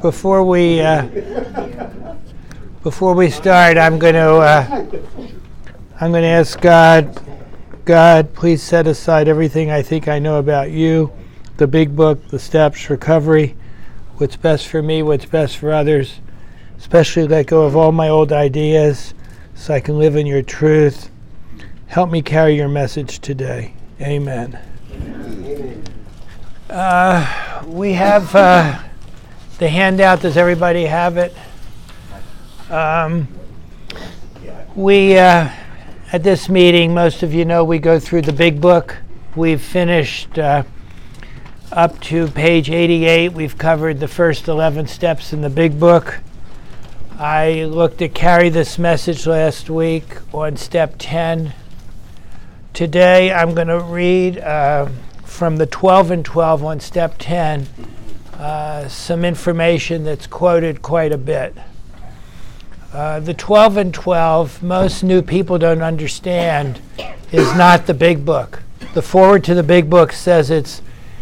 Before we start, I'm going to ask God, please set aside everything I think I know about you, the big book, the steps, recovery, what's best for me, what's best for others, especially let go of all my old ideas so I can live in your truth. Help me carry your message today. Amen. We have the handout. Does everybody have it? At this meeting, most of you know we go through the big book. We've finished up to page 88. We've covered the first 11 steps in the big book. I looked at carry this message last week on step 10. Today I'm going to read from the 12 and 12 on step 10 some information that's quoted quite a bit. The 12 and 12, most new people don't understand, is not the big book. The foreword to the big book says it's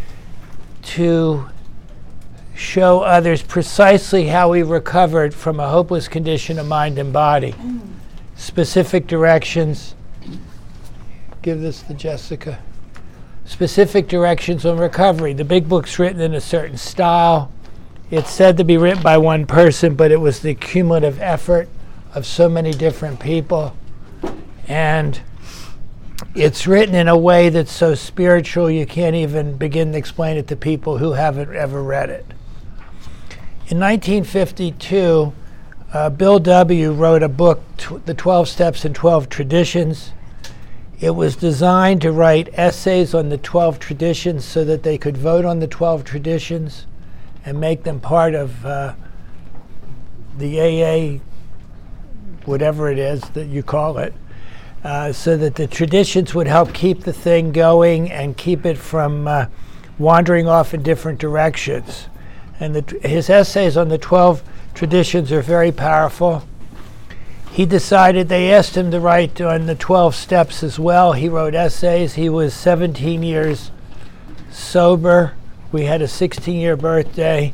to show others precisely how we recovered from a hopeless condition of mind and body. Specific directions. Give this to Jessica. Specific directions on recovery. The big book's written in a certain style. It's said to be written by one person, but it was the cumulative effort of so many different people. And it's written in a way that's so spiritual you can't even begin to explain it to people who haven't ever read it. In 1952, Bill W. wrote a book, The 12 Steps and 12 Traditions. It was designed to write essays on the 12 traditions so that they could vote on the 12 traditions and make them part of the AA, whatever it is that you call it, so that the traditions would help keep the thing going and keep it from wandering off in different directions. And his essays on the 12 traditions are very powerful. He decided, they asked him to write on the 12 steps as well. He wrote essays. He was 17 years sober. We had a 16-year birthday.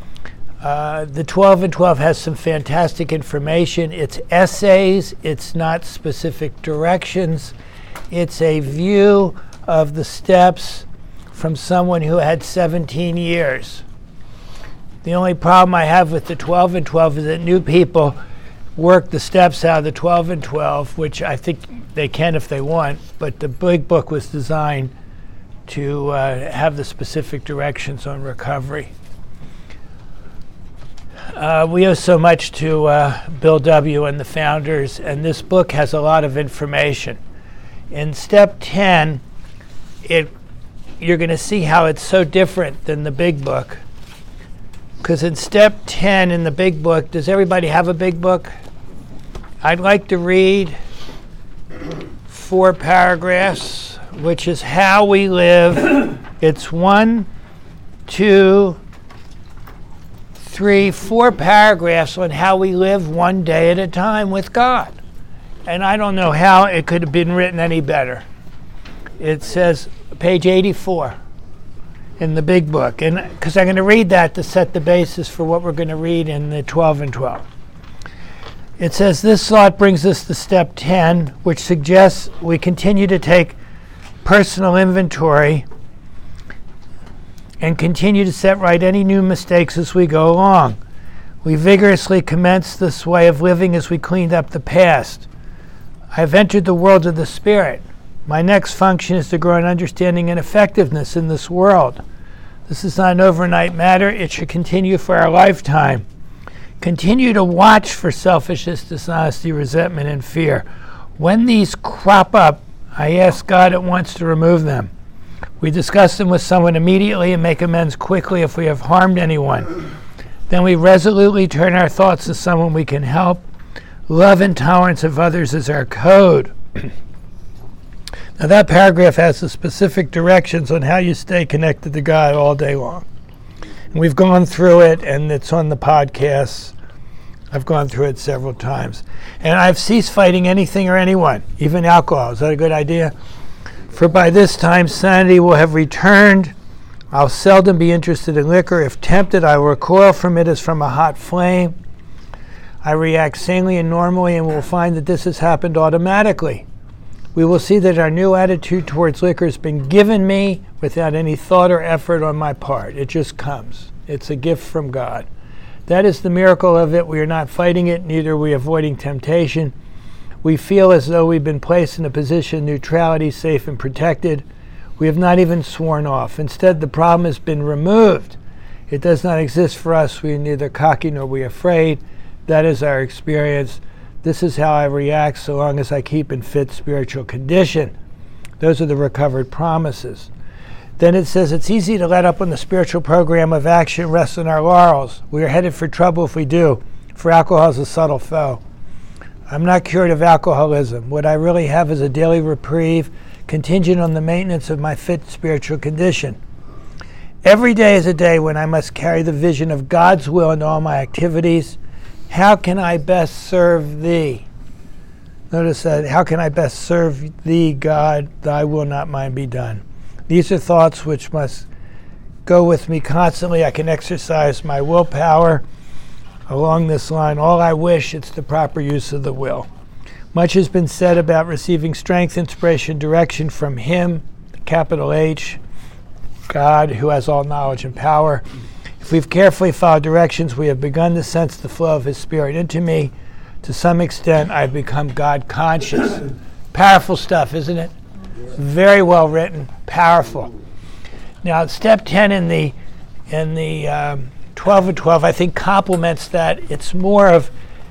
The 12 and 12 has some fantastic information. It's essays. It's not specific directions. It's a view of the steps from someone who had 17 years. The only problem I have with the 12 and 12 is that new people work the steps out of the 12 and 12, which I think they can if they want, but the big book was designed to have the specific directions on recovery. We owe so much to Bill W. and the founders, and this book has a lot of information. In step 10, you're going to see how it's so different than the big book. Because in step 10 in the big book, does everybody have a big book? I'd like to read 4 paragraphs, which is how we live. It's 1, 2, 3, 4 paragraphs on how we live one day at a time with God. And I don't know how it could have been written any better. It says, page 84 in the big book. And because I'm going to read that to set the basis for what we're going to read in the 12 and 12. It says, this thought brings us to step 10, which suggests we continue to take personal inventory and continue to set right any new mistakes as we go along. We vigorously commence this way of living as we cleaned up the past. I have entered the world of the Spirit. My next function is to grow in understanding and effectiveness in this world. This is not an overnight matter. It should continue for our lifetime. Continue to watch for selfishness, dishonesty, resentment, and fear. When these crop up, I ask God at once to remove them. We discuss them with someone immediately and make amends quickly if we have harmed anyone. Then we resolutely turn our thoughts to someone we can help. Love and tolerance of others is our code. Now that paragraph has the specific directions on how you stay connected to God all day long. And we've gone through it, and it's on the podcast. I've gone through it several times. And I've ceased fighting anything or anyone, even alcohol. Is that a good idea? For by this time sanity will have returned. I'll seldom be interested in liquor. If tempted, I will recoil from it as from a hot flame. I react sanely and normally, and will find that this has happened automatically. We will see that our new attitude towards liquor has been given me without any thought or effort on my part. It just comes. It's a gift from God. That is the miracle of it. We are not fighting it, neither are we avoiding temptation. We feel as though we've been placed in a position of neutrality, safe and protected. We have not even sworn off. Instead, the problem has been removed. It does not exist for us. We are neither cocky nor we afraid. That is our experience. This is how I react so long as I keep in fit spiritual condition. Those are the recovered promises. Then it says it's easy to let up on the spiritual program of action, rest on our laurels. We are headed for trouble if we do, for alcohol is a subtle foe. I'm not cured of alcoholism. What I really have is a daily reprieve, contingent on the maintenance of my fit spiritual condition. Every day is a day when I must carry the vision of God's will in all my activities. How can I best serve thee? Notice that, how can I best serve thee, God? Thy will, not mine, be done. These are thoughts which must go with me constantly. I can exercise my willpower along this line. All I wish, it's the proper use of the will. Much has been said about receiving strength, inspiration, direction from Him, capital H, God, who has all knowledge and power. If we've carefully followed directions, we have begun to sense the flow of His Spirit into me. To some extent, I've become God conscious. Powerful stuff, isn't it? Very well written, powerful. Now, step 10 in the 12 of 12, I think complements that. It's more of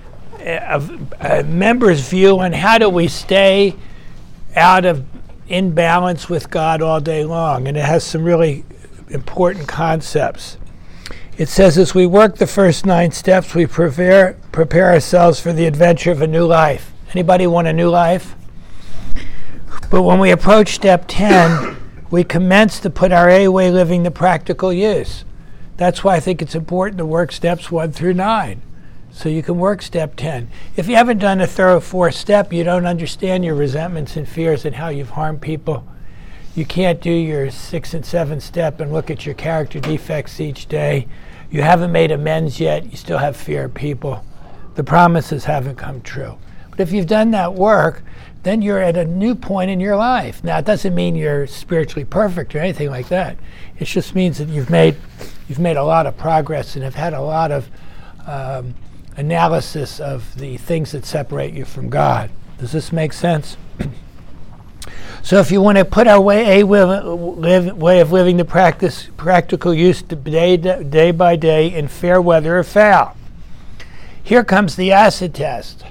a member's view on how do we stay out of imbalance with God all day long, and it has some really important concepts. It says as we work the first 9 steps, we prepare ourselves for the adventure of a new life. Anybody want a new life? But when we approach step 10, we commence to put our A way living to practical use. That's why I think it's important to work steps 1 through 9. So you can work step 10. If you haven't done a thorough 4th step, you don't understand your resentments and fears and how you've harmed people. You can't do your 6th and 7th step and look at your character defects each day. You haven't made amends yet. You still have fear of people. The promises haven't come true. But if you've done that work, then you're at a new point in your life. Now, it doesn't mean you're spiritually perfect or anything like that. It just means that you've made a lot of progress and have had a lot of analysis of the things that separate you from God. Does this make sense? So if you want to put our way of living to practical use day by day in fair weather or foul. Here comes the acid test.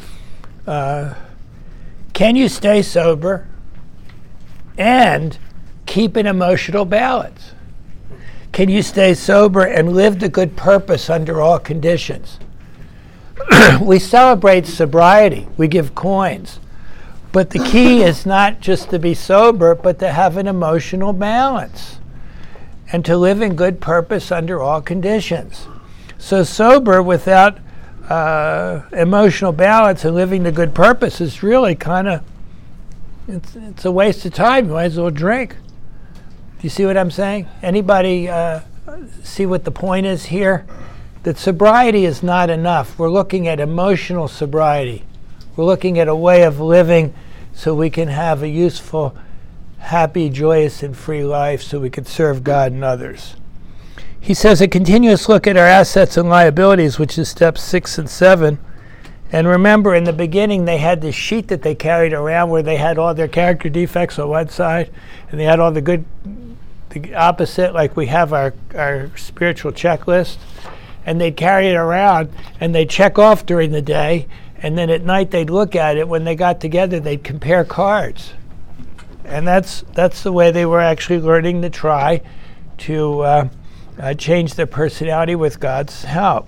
Can you stay sober and keep an emotional balance? Can you stay sober and live to good purpose under all conditions? We celebrate sobriety. We give coins. But the key is not just to be sober, but to have an emotional balance and to live in good purpose under all conditions. So sober without emotional balance and living to good purpose is really kind of, it's a waste of time. You might as well drink. Do you see what I'm saying? Anybody see what the point is here? That sobriety is not enough. We're looking at emotional sobriety. We're looking at a way of living so we can have a useful, happy, joyous, and free life so we can serve God and others. He says a continuous look at our assets and liabilities, which is steps 6 and 7. And remember, in the beginning, they had this sheet that they carried around where they had all their character defects on one side, and they had all the opposite, like we have our spiritual checklist. And they'd carry it around, and they'd check off during the day, and then at night they'd look at it. When they got together, they'd compare cards. And that's the way they were actually learning to try to change their personality with God's help.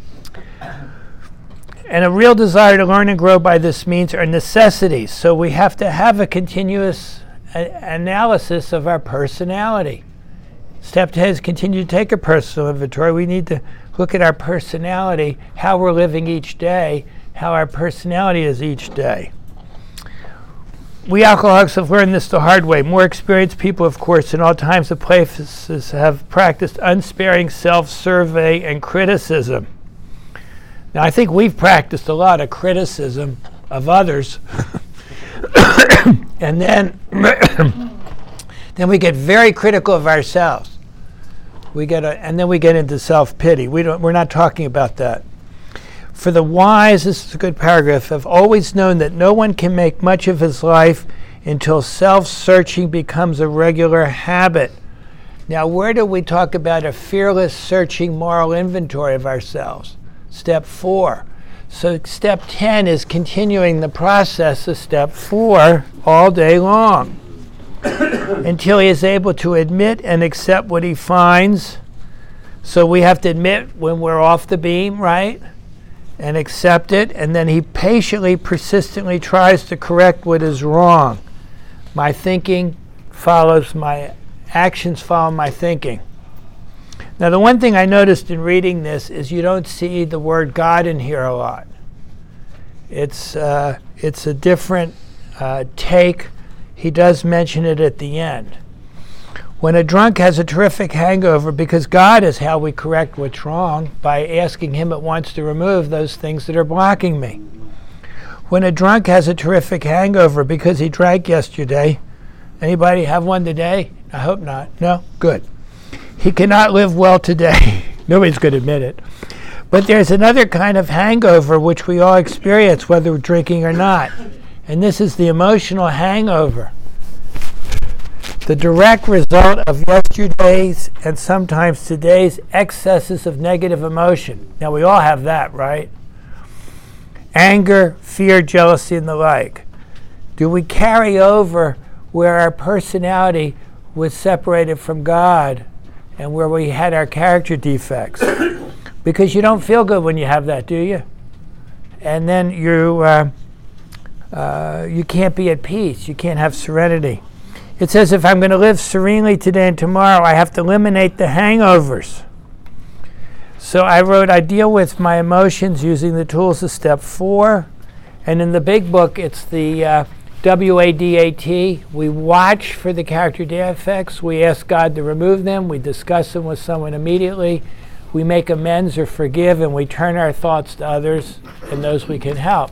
And a real desire to learn and grow by this means are necessities. So we have to have a continuous analysis of our personality. Step 10 is continue to take a personal inventory. We need to look at our personality, how we're living each day, how our personality is each day. we alcoholics have learned this the hard way. More experienced people, of course, in all times and places have practiced unsparing self-survey and criticism. Now, I think we've practiced a lot of criticism of others. And then we get very critical of ourselves. And then we get into self-pity. We're not talking about that. For the wise, this is a good paragraph, have always known that no one can make much of his life until self-searching becomes a regular habit. Now, where do we talk about a fearless searching moral inventory of ourselves? Step 4. So step 10 is continuing the process of step 4 all day long until he is able to admit and accept what he finds. So we have to admit when we're off the beam, right? And accept it, and then he patiently, persistently tries to correct what is wrong. My thinking follows my actions, follow my thinking. Now, the one thing I noticed in reading this is you don't see the word God in here a lot. It's a different take. He does mention it at the end. When a drunk has a terrific hangover, because God is how we correct what's wrong, by asking him at once to remove those things that are blocking me. When a drunk has a terrific hangover because he drank yesterday, anybody have one today? I hope not. No? Good. He cannot live well today. Nobody's going to admit it. But there's another kind of hangover which we all experience, whether we're drinking or not. And this is the emotional hangover. The direct result of yesterday's and sometimes today's excesses of negative emotion. Now, we all have that, right? Anger, fear, jealousy, and the like. Do we carry over where our personality was separated from God and where we had our character defects? Because you don't feel good when you have that, do you? And then you can't be at peace. You can't have serenity. It says if I'm going to live serenely today and tomorrow, I have to eliminate the hangovers. So I wrote, I deal with my emotions using the tools of step 4. And in the big book, it's the WADAT. We watch for the character defects. We ask God to remove them. We discuss them with someone immediately. We make amends or forgive, and we turn our thoughts to others and those we can help.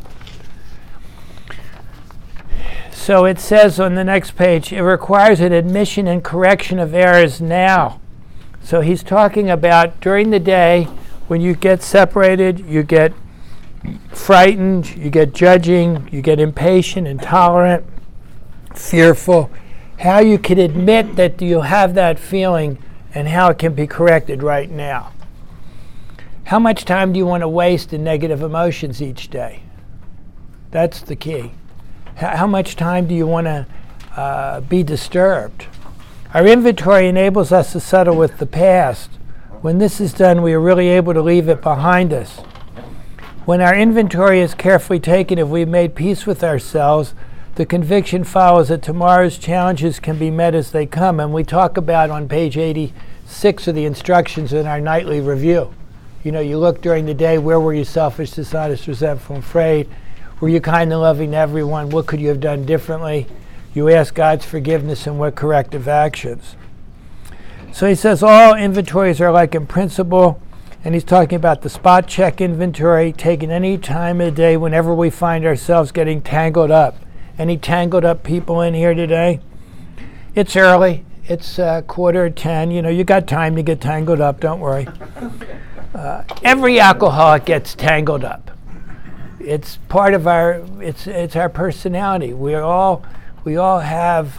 So it says on the next page, it requires an admission and correction of errors now. So he's talking about during the day, when you get separated, you get frightened, you get judging, you get impatient, intolerant, fearful, how you can admit that you have that feeling and how it can be corrected right now. How much time do you want to waste in negative emotions each day? That's the key. How much time do you want to be disturbed? Our inventory enables us to settle with the past. When this is done, we are really able to leave it behind us. When our inventory is carefully taken, if we've made peace with ourselves, the conviction follows that tomorrow's challenges can be met as they come. And we talk about on page 86 of the instructions in our nightly review. You know, you look during the day, where were you selfish, dishonest, resentful, and afraid? Were you kind and loving to everyone? What could you have done differently? You ask God's forgiveness and what corrective actions. So he says all inventories are like in principle, and he's talking about the spot check inventory, taken any time of the day whenever we find ourselves getting tangled up. Any tangled up people in here today? It's early. It's 9:45. You know, you got time to get tangled up, don't worry. Every alcoholic gets tangled up. It's part of it's our personality. We all have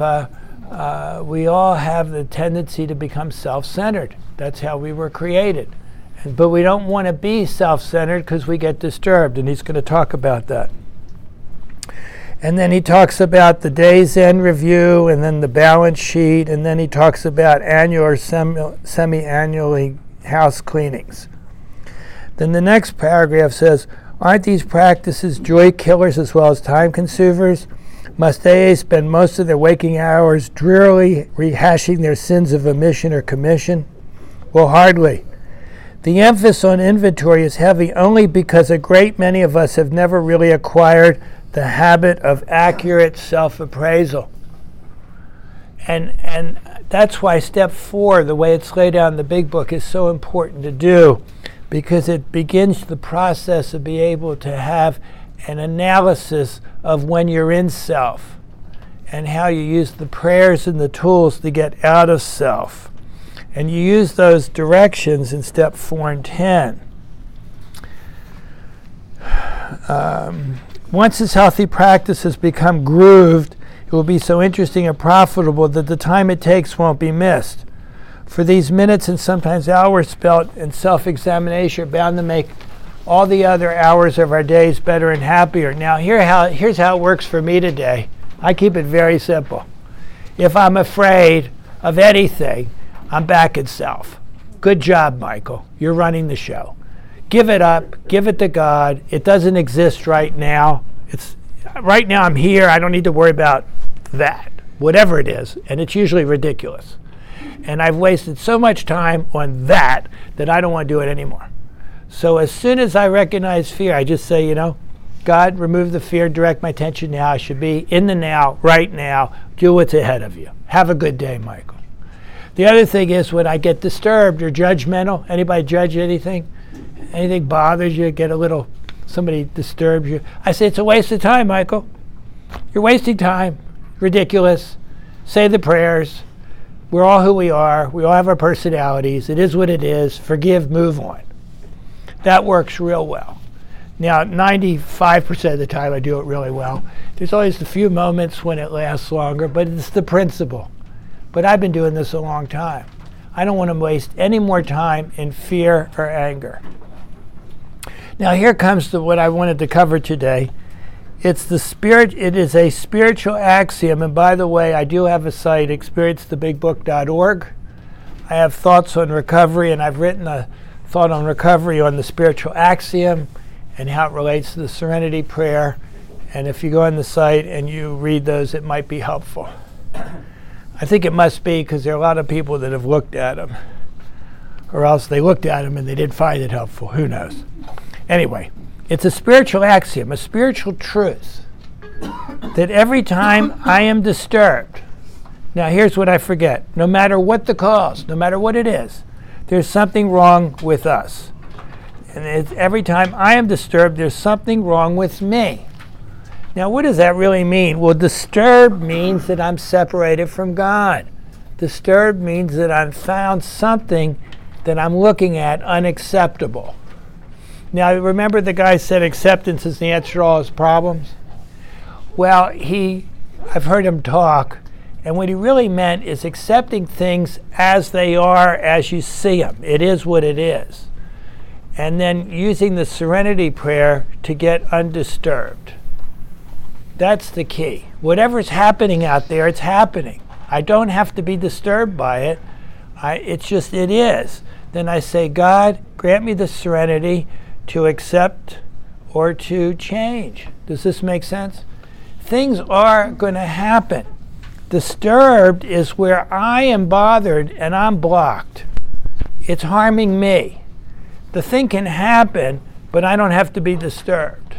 the tendency to become self-centered. That's how we were created. But we don't want to be self-centered because we get disturbed, and he's going to talk about that. And then he talks about the day's end review, and then the balance sheet, and then he talks about annual or semi-annually house cleanings. Then the next paragraph says, aren't these practices joy killers as well as time consumers? Must AA spend most of their waking hours drearily rehashing their sins of omission or commission? Well, hardly. The emphasis on inventory is heavy only because a great many of us have never really acquired the habit of accurate self-appraisal. And that's why step 4, the way it's laid out in the big book, is so important to do, because it begins the process of being able to have an analysis of when you're in self and how you use the prayers and the tools to get out of self. And you use those directions in step 4 and 10. Once this healthy practice has become grooved, it will be so interesting and profitable that the time it takes won't be missed. For these minutes and sometimes hours spent in self-examination are bound to make all the other hours of our days better and happier. Now, here's how it works for me today. I keep it very simple. If I'm afraid of anything, I'm back in self. Good job, Michael. You're running the show. Give it up. Give it to God. It doesn't exist right now. Right now I'm here. I don't need to worry about that, whatever it is. And it's usually ridiculous. And I've wasted so much time on that I don't want to do it anymore. So as soon as I recognize fear, I just say, God, remove the fear, direct my attention now. I should be in the now, right now. Do what's ahead of you. Have a good day, Michael. The other thing is when I get disturbed or judgmental, anybody judge anything? Anything bothers you, somebody disturbs you, I say, it's a waste of time, Michael. You're wasting time. Ridiculous. Say the prayers. We're all who we are. We all have our personalities. It is what it is. Forgive, move on. That works real well. Now, 95% of the time I do it really well. There's always a few moments when it lasts longer, but it's the principle. But I've been doing this a long time. I don't want to waste any more time in fear or anger. Now here comes to what I wanted to cover today. It is a spiritual axiom, and by the way, I do have a site, experiencethebigbook.org. I have thoughts on recovery, and I've written a thought on recovery on the spiritual axiom and how it relates to the Serenity Prayer. And if you go on the site and you read those, it might be helpful. I think it must be, because there are a lot of people that have looked at them. Or else they looked at them and they didn't find it helpful. Who knows? Anyway, it's a spiritual axiom, a spiritual truth, that every time I am disturbed, now here's what I forget. No matter what the cause, no matter what it is, there's something wrong with us. And every time I am disturbed, there's something wrong with me. Now, what does that really mean? Well, disturbed means that I'm separated from God. Disturbed means that I've found something that I'm looking at unacceptable. Now, remember the guy said acceptance is the answer to all his problems? Well, I've heard him talk, and what he really meant is accepting things as they are, as you see them. It is what it is. And then using the Serenity Prayer to get undisturbed. That's the key. Whatever's happening out there, it's happening. I don't have to be disturbed by it. It is. Then I say, God, grant me the serenity to accept or to change. Does this make sense? Things are going to happen. Disturbed is where I am bothered and I'm blocked. It's harming me. The thing can happen, but I don't have to be disturbed.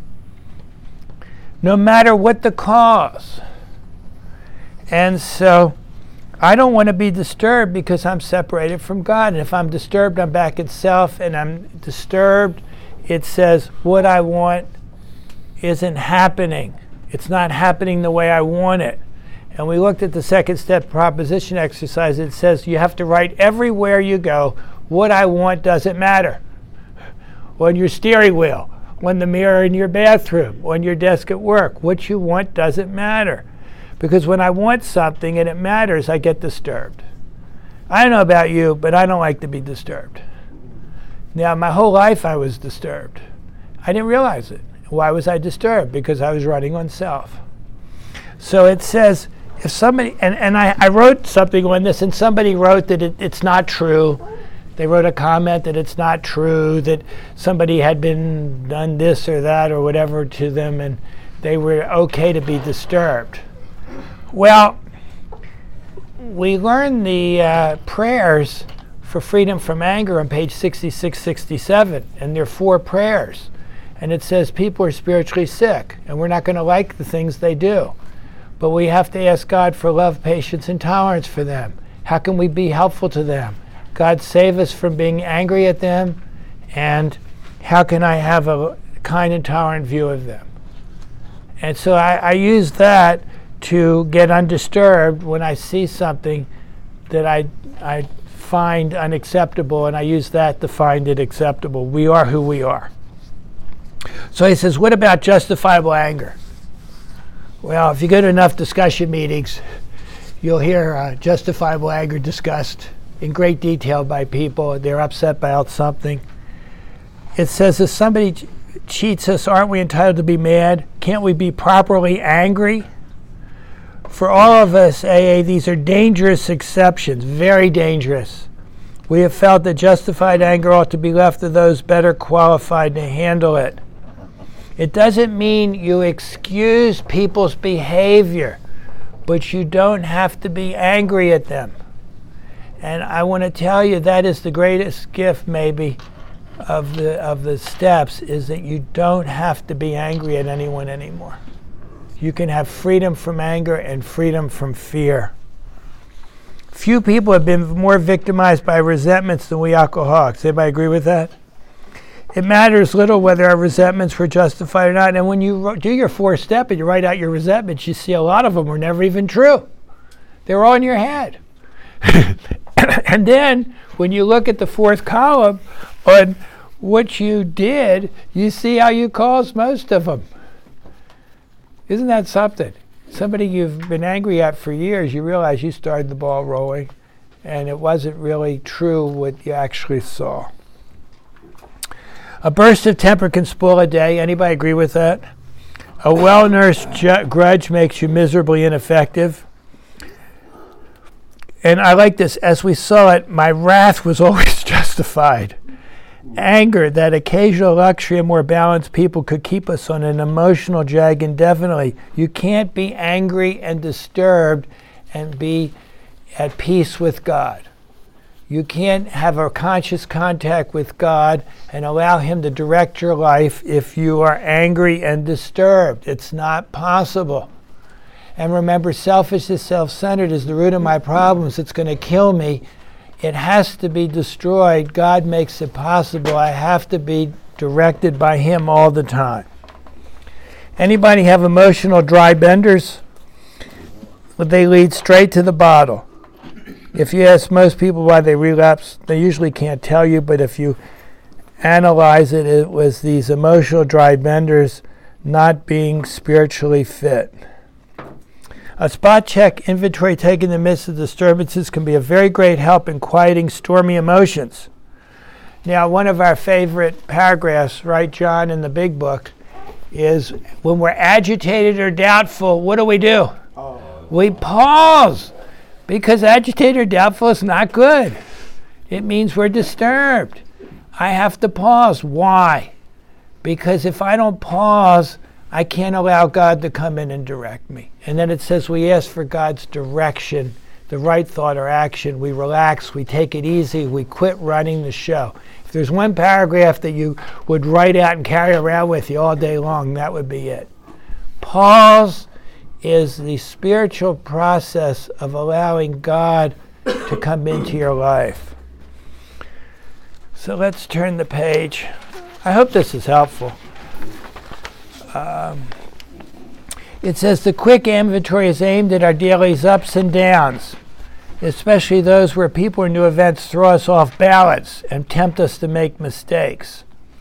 No matter what the cause. And so I don't want to be disturbed because I'm separated from God. And if I'm disturbed, I'm back in self, and I'm disturbed, it says what I want isn't happening. It's not happening the way I want it. And we looked at the second step proposition exercise. It says you have to write everywhere you go, what I want doesn't matter. On your steering wheel, on the mirror in your bathroom, on your desk at work, what you want doesn't matter. Because when I want something and it matters, I get disturbed. I don't know about you, but I don't like to be disturbed. Now, my whole life I was disturbed. I didn't realize it. Why was I disturbed? Because I was running on self. So it says, if somebody, and I wrote something on this, and somebody wrote that it's not true. They wrote a comment that it's not true, that somebody had been done this or that or whatever to them, and they were okay to be disturbed. Well, we learned the prayers for freedom from anger on page 66, 67, and there are 4 prayers. And it says people are spiritually sick, and we're not going to like the things they do. But we have to ask God for love, patience, and tolerance for them. How can we be helpful to them? God, save us from being angry at them, and how can I have a kind and tolerant view of them? And so I use that to get undisturbed when I see something that I find unacceptable, and I use that to find it acceptable. We are who we are. So he says, what about justifiable anger? Well, if you go to enough discussion meetings, you'll hear justifiable anger discussed in great detail by people. They're upset about something. It says, if somebody cheats us, aren't we entitled to be mad? Can't we be properly angry? For all of us, AA, these are dangerous exceptions, very dangerous. We have felt that justified anger ought to be left to those better qualified to handle it. It doesn't mean you excuse people's behavior, but you don't have to be angry at them. And I want to tell you that is the greatest gift, maybe, of the steps, is that you don't have to be angry at anyone anymore. You can have freedom from anger and freedom from fear. Few people have been more victimized by resentments than we alcoholics. Anybody agree with that? It matters little whether our resentments were justified or not. And when you do your 4-step and you write out your resentments, you see a lot of them were never even true. They were all in your head. And then when you look at the 4th column on what you did, you see how you caused most of them. Isn't that something? Somebody you've been angry at for years, you realize you started the ball rolling, and it wasn't really true what you actually saw. A burst of temper can spoil a day. Anybody agree with that? A well-nursed grudge makes you miserably ineffective. And I like this. As we saw it, my wrath was always justified. Anger, that occasional luxury of more balanced people, could keep us on an emotional jag indefinitely. You can't be angry and disturbed and be at peace with God. You can't have a conscious contact with God and allow Him to direct your life if you are angry and disturbed. It's not possible. And remember, selfishness, self-centered is the root of my problems. It's going to kill me. It has to be destroyed. God makes it possible. I have to be directed by Him all the time. Anybody have emotional dry benders? They lead straight to the bottle. If you ask most people why they relapse, they usually can't tell you, but if you analyze it, it was these emotional dry benders not being spiritually fit. A spot check inventory taken in the midst of disturbances can be a very great help in quieting stormy emotions. Now, one of our favorite paragraphs, right, John, in the big book, is when we're agitated or doubtful, what do? We pause, because agitated or doubtful is not good. It means we're disturbed. I have to pause. Why? Because if I don't pause, I can't allow God to come in and direct me. And then it says we ask for God's direction, the right thought or action. We relax, we take it easy, we quit running the show. If there's one paragraph that you would write out and carry around with you all day long, that would be it. Pause is the spiritual process of allowing God to come into your life. So let's turn the page. I hope this is helpful. It says the quick inventory is aimed at our daily ups and downs, especially those where people or new events throw us off balance and tempt us to make mistakes.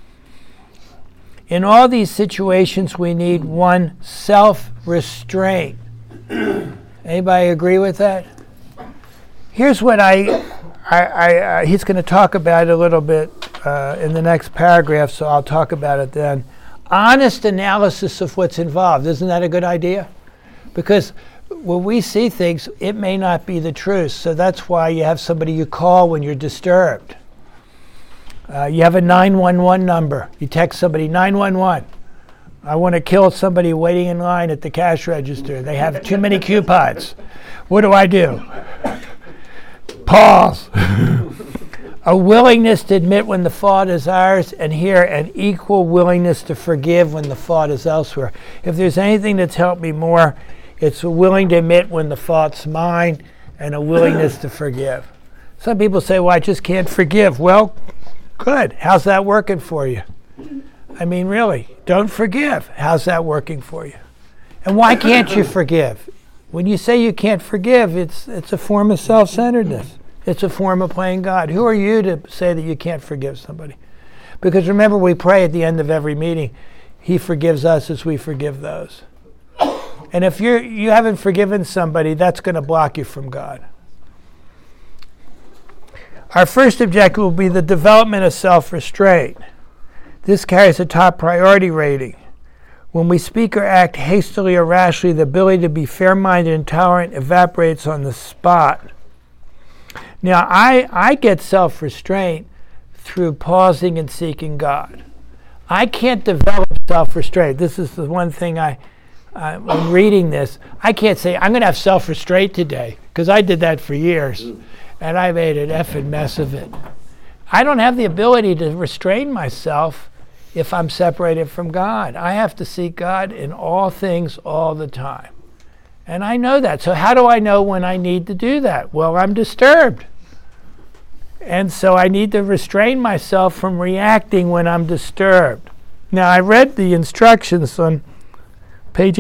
In all these situations, we need one, self-restraint. Anybody agree with that? Here's what he's going to talk about it a little bit in the next paragraph, so I'll talk about it then. Honest analysis of what's involved. Isn't that a good idea? Because when we see things, it may not be the truth. So that's why you have somebody you call when you're disturbed. You have a 911 number. You text somebody, 911. I want to kill somebody waiting in line at the cash register. They have too many coupons. What do? Pause. A willingness to admit when the fault is ours, and here an equal willingness to forgive when the fault is elsewhere. If there's anything that's helped me more, it's willing to admit when the fault's mine and a willingness to forgive. Some people say, well, I just can't forgive. Well, good. How's that working for you? I mean, really, don't forgive. How's that working for you? And why can't you forgive? When you say you can't forgive, it's a form of self-centeredness. It's a form of playing God. Who are you to say that you can't forgive somebody? Because remember, we pray at the end of every meeting, He forgives us as we forgive those. And if you haven't forgiven somebody, that's going to block you from God. Our first objective will be the development of self-restraint. This carries a top priority rating. When we speak or act hastily or rashly, the ability to be fair-minded and tolerant evaporates on the spot. Now, I get self-restraint through pausing and seeking God. I can't develop self-restraint. This is the one thing when reading this, I can't say, I'm going to have self-restraint today, because I did that for years, and I made an effing mess of it. I don't have the ability to restrain myself if I'm separated from God. I have to seek God in all things all the time. And I know that. So how do I know when I need to do that? Well, I'm disturbed. And so I need to restrain myself from reacting when I'm disturbed. Now, I read the instructions on page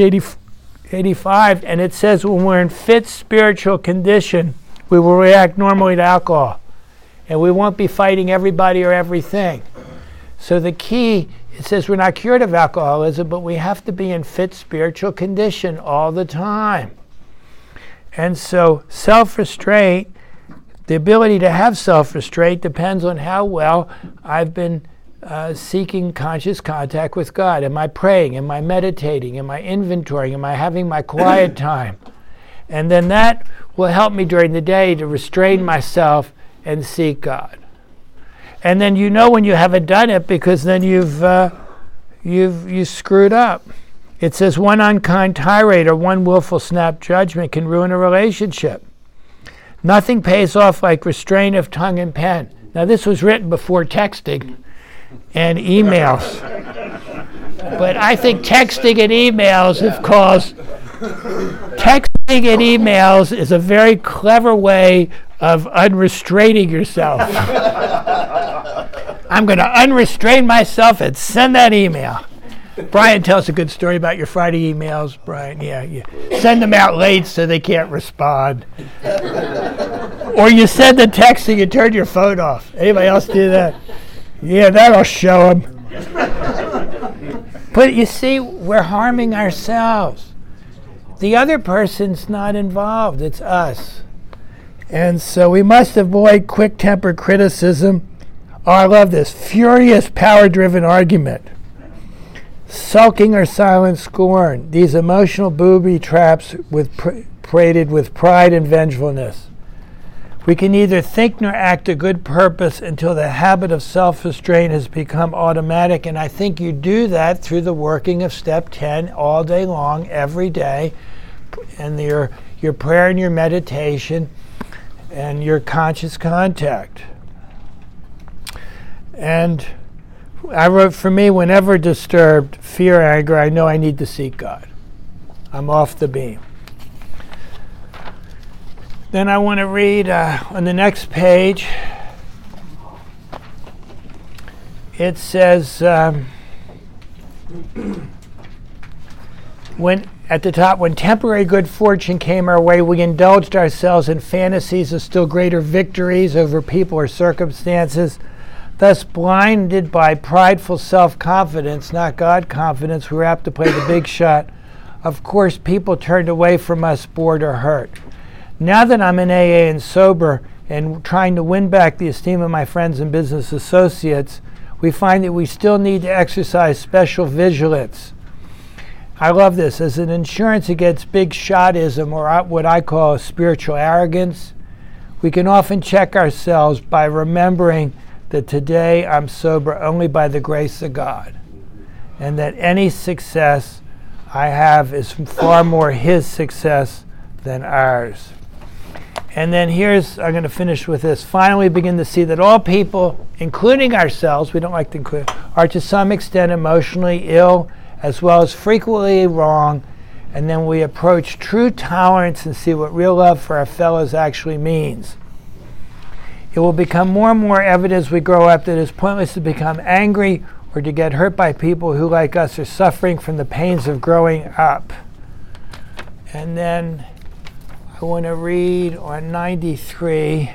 85, and it says when we're in fit spiritual condition, we will react normally to alcohol. And we won't be fighting everybody or everything. So the key, it says we're not cured of alcoholism, but we have to be in fit spiritual condition all the time. And so self-restraint, the ability to have self-restraint depends on how well I've been seeking conscious contact with God. Am I praying? Am I meditating? Am I inventorying? Am I having my quiet time? And then that will help me during the day to restrain myself and seek God. And then you know when you haven't done it, because then you've screwed up. It says one unkind tirade or one willful snap judgment can ruin a relationship. Nothing pays off like restraint of tongue and pen. Now this was written before texting and emails. But I think texting and emails have caused... Texting and emails is a very clever way of unrestraining yourself. I'm going to unrestrain myself and send that email. Brian, tell us a good story about your Friday emails, Brian. Yeah. Send them out late so they can't respond. Or you send the text and you turn your phone off. Anybody else do that? Yeah, that'll show them. But you see, we're harming ourselves. The other person's not involved, it's us. And so we must avoid quick-tempered criticism. Oh, I love this. Furious, power-driven argument. Sulking or silent scorn. These emotional booby traps paraded with pride and vengefulness. We can neither think nor act a good purpose until the habit of self-restraint has become automatic. And I think you do that through the working of step 10 all day long, every day. And your prayer and your meditation and your conscious contact. And I wrote, for me, whenever disturbed, fear, anger, I know I need to seek God. I'm off the beam. Then I want to read on the next page. It says, at the top, when temporary good fortune came our way, we indulged ourselves in fantasies of still greater victories over people or circumstances. Thus, blinded by prideful self-confidence, not God-confidence, we were apt to play the big shot. Of course, people turned away from us, bored or hurt. Now that I'm in AA and sober and trying to win back the esteem of my friends and business associates, we find that we still need to exercise special vigilance. I love this. As an insurance against big shotism, or what I call spiritual arrogance, we can often check ourselves by remembering that today I'm sober only by the grace of God, and that any success I have is far more His success than ours. And then I'm going to finish with this. Finally, begin to see that all people, including ourselves, we don't like to include, are to some extent emotionally ill, as well as frequently wrong. And then we approach true tolerance and see what real love for our fellows actually means. It will become more and more evident as we grow up that it is pointless to become angry or to get hurt by people who, like us, are suffering from the pains of growing up. And then I want to read on 93.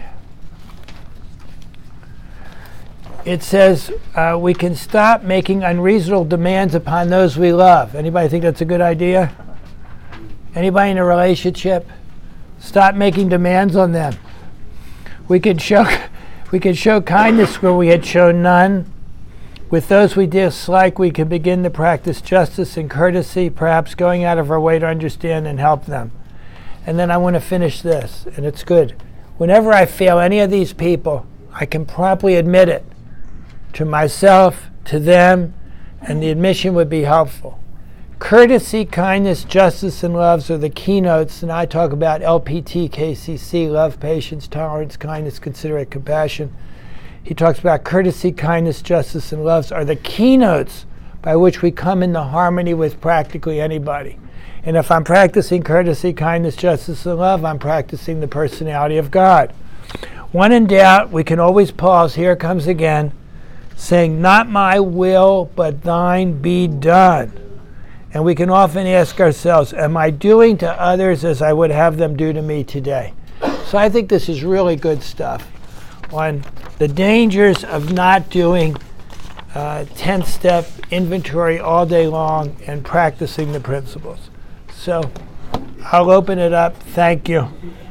It says, we can stop making unreasonable demands upon those we love. Anybody think that's a good idea? Anybody in a relationship? Stop making demands on them. We can show kindness where we had shown none. With those we dislike, we can begin to practice justice and courtesy, perhaps going out of our way to understand and help them. And then I want to finish this, and it's good. Whenever I fail any of these people, I can promptly admit it to myself, to them, and the admission would be helpful. Courtesy, kindness, justice, and love are the keynotes, and I talk about LPT, KCC, love, patience, tolerance, kindness, considerate, compassion. He talks about courtesy, kindness, justice, and love are the keynotes by which we come into harmony with practically anybody. And if I'm practicing courtesy, kindness, justice, and love, I'm practicing the personality of God. When in doubt, we can always pause, here it comes again, saying, not my will, but thine be done. And we can often ask ourselves, am I doing to others as I would have them do to me today? So I think this is really good stuff on the dangers of not doing 10-step inventory all day long and practicing the principles. So I'll open it up. Thank you.